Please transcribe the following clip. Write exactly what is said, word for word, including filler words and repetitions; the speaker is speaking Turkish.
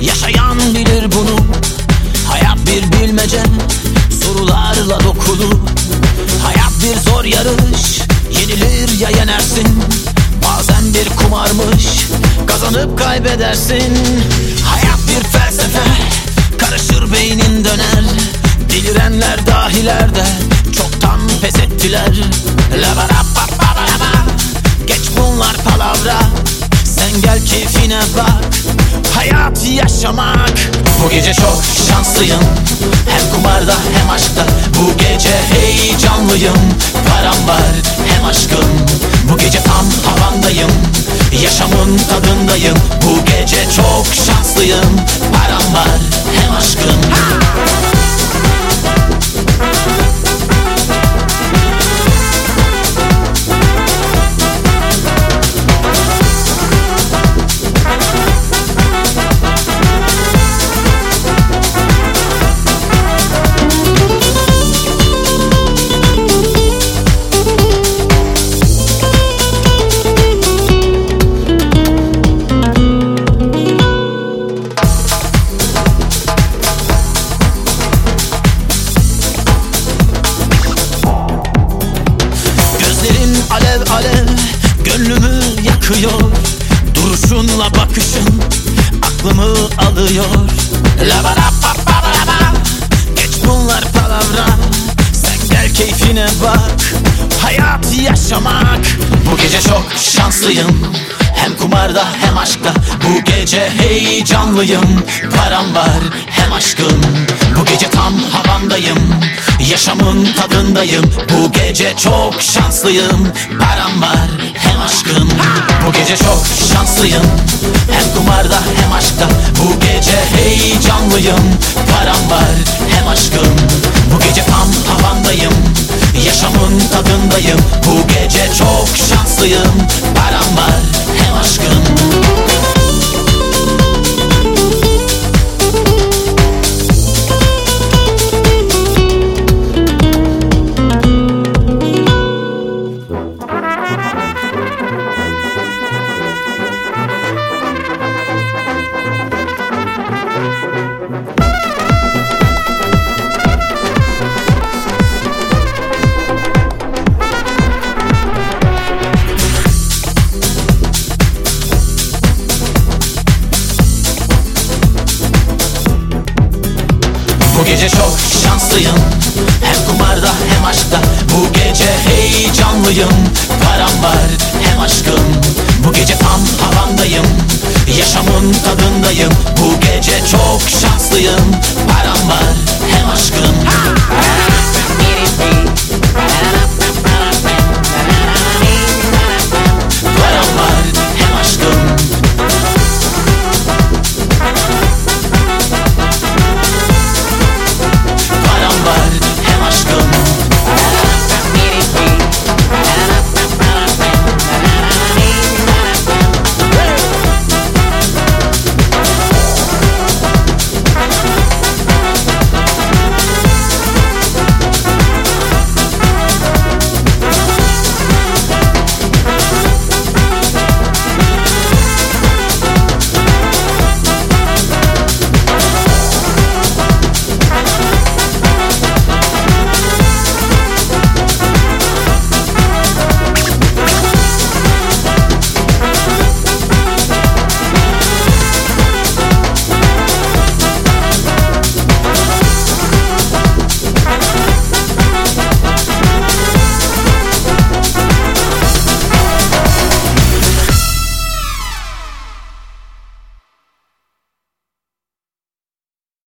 Yaşayan bilir bunu. Hayat bir bilmece, sorularla dokulu. Hayat bir zor yarış, yenilir ya yenersin. Bazen bir kumarmış, kazanıp kaybedersin. Hayat bir felsefe, karışır beynin döner. Delirenler dahilerde çoktan pes ettiler. Geç bunlar palavra, sen gel keyfine bak. Hayat yaşamak. Bu gece çok şanslıyım, hem kumarda hem aşkta. Bu gece heyecanlıyım, param var hem aşkım. Bu gece tam havandayım, yaşamın tadındayım. Bu gece çok şanslıyım, param var hem aşkım. Alev alev gönlümü yakıyor. Duruşunla bakışın aklımı alıyor. Geç bunlar palavra, sen gel keyfine bak. Hayat yaşamak. Bu gece çok şanslıyım, hem kumarda hem aşkta. Bu gece heyecanlıyım, param var hem aşkım. Bu gece tam havandayım, yaşamın tadındayım. Bu gece çok şanslıyım, param var hem aşkım. Bu gece çok şanslıyım, hem kumarda hem aşkta. Bu gece heyecanlıyım, param var hem aşkım. Bu gece tam havandayım, yaşamın tadındayım. Bu gece çok şanslıyım, param var hem aşkım. Bu gece çok şanslıyım, hem kumarda hem aşkta. Bu gece heyecanlıyım, param var hem aşkım. Bu gece tam havandayım, yaşamın tadındayım. Bu gece çok şanslıyım, param var hem aşkım.